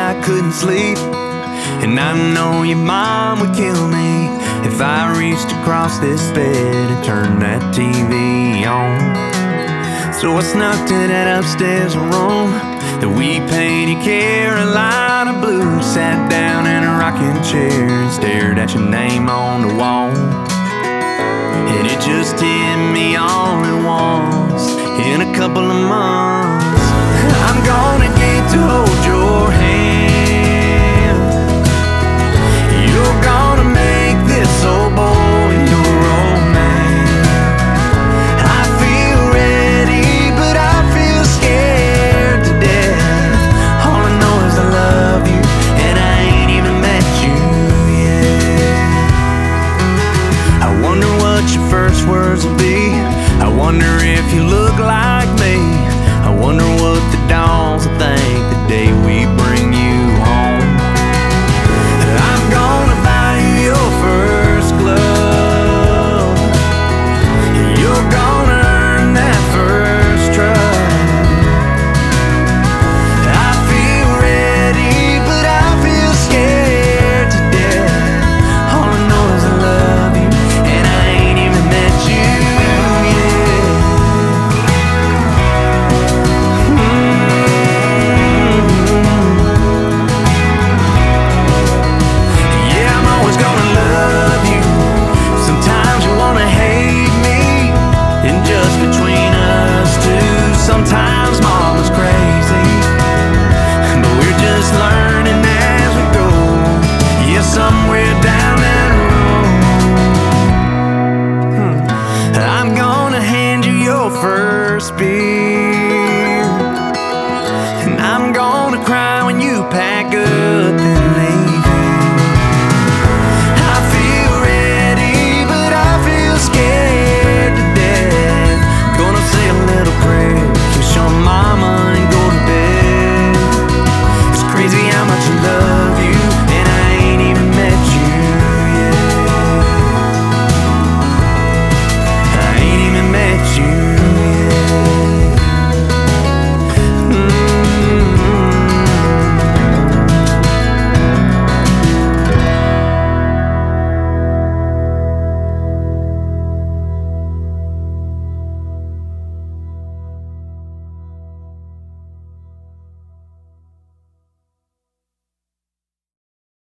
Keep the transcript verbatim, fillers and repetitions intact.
I couldn't sleep. And I know your mom would kill me if I reached across this bed and turned that T V on. So I snuck to that upstairs room that we painted Carolina blue. Sat down in a rocking chair and stared at your name on the wall. And it just hit me all at once. In a couple of months, I'm gonna get to hold